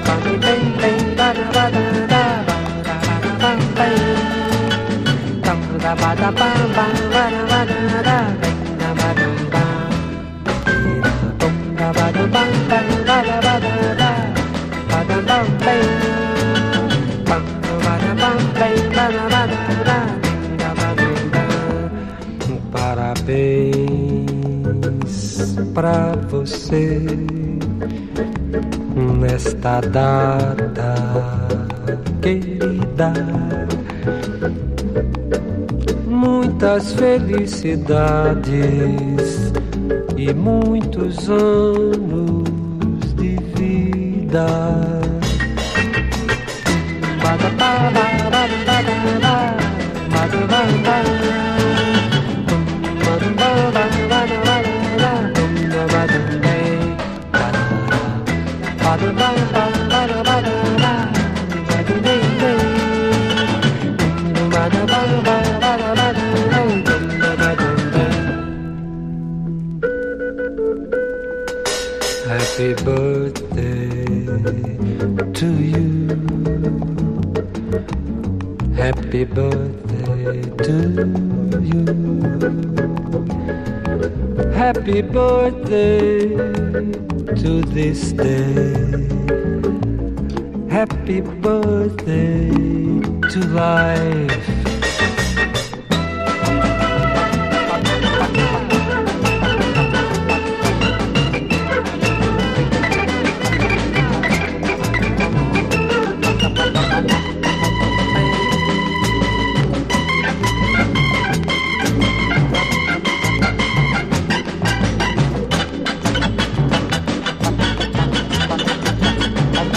Parabéns pra você nesta data querida. Muitas felicidades e muitos anos de vida. Happy birthday to you. Happy birthday to you. Happy birthday to this day. Happy birthday to life.